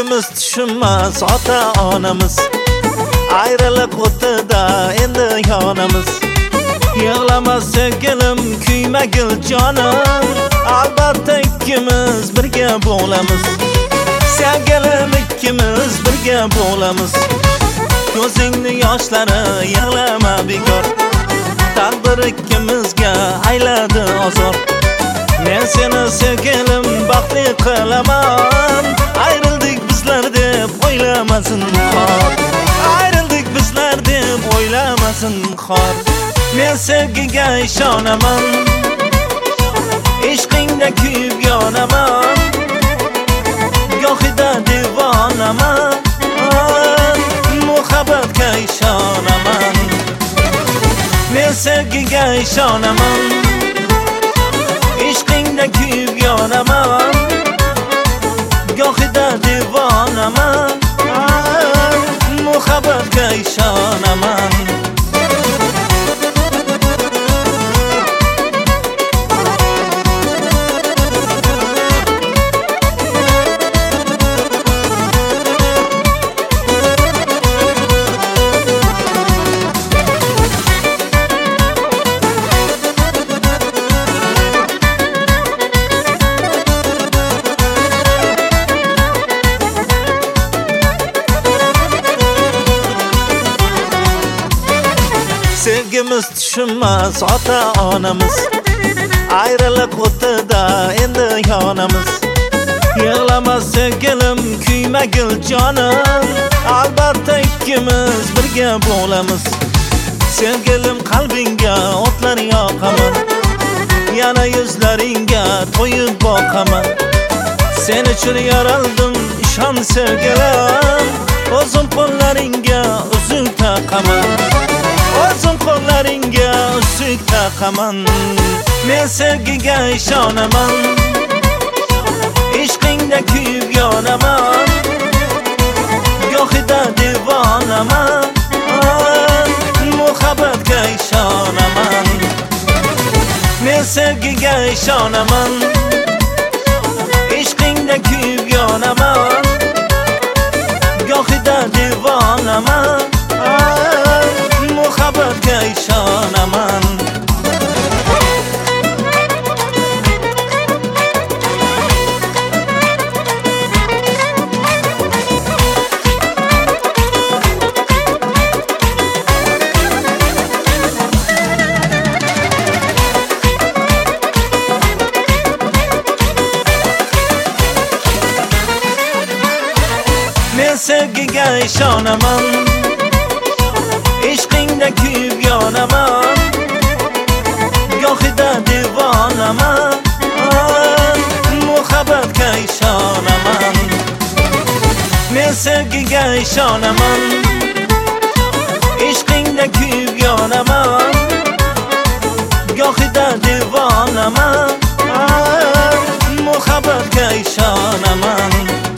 Sevgimiz tushunmas ota-onamiz, ayrilib o'tdi-da endi yonimiz. Yig'lamas sevgilim, kuymagil jonim, albatta ikkimiz birga bo'lamiz. Sevgilim, ikkimiz birga bo'lamiz. Ko'zingni yoshlari yig'lama bekor, taqdir ikkimizga ayladi ozor. Men seni sevgilim baxtli qilaman, ayrildik bizlar deb o'ylamasin xor. Ayrildik bizlar deb o'ylamasin xor. Men sevgiga ishonaman, ishqingda kuyib yonaman, gohida devonaman, muhabbatga ishonaman. Men sevgiga ishonaman, ishqingda kuyib yonaman, gohida devonaman, muhabbatga ishonaman. Sevgimiz tushunmas ota-onamiz, ayrilib o'tdi-da endi yonimiz. Yig'lamas sevgilim, kuymagil jonim, albatta ikkimiz birga bo'lamiz. Sevgilim, qalbingga o'tlar yoqaman, yana yuzlaringga to'yib boqaman. Sen uchun yaraldim, ishon sevgilim, o'zim qo'llaringga uzuk taqaman. O'zim qo'llaringga uzuk taqaman. Men sevgiga ishonaman, ishqingda kuyib yonaman, gohida devonaman, muhabbatga ishonaman. Men sevgiga ishonaman, ishqingda kuyib yonaman, gohida devonaman, muhabbatga ishonaman. Men sevgiga ishonaman, ishqingda kuyib yonaman, gohida devonaman, muhabbatga ishonaman. Men sevgiga ishonaman, ishqingda kuyib yonaman, gohida devonaman, muhabbatga ishonaman.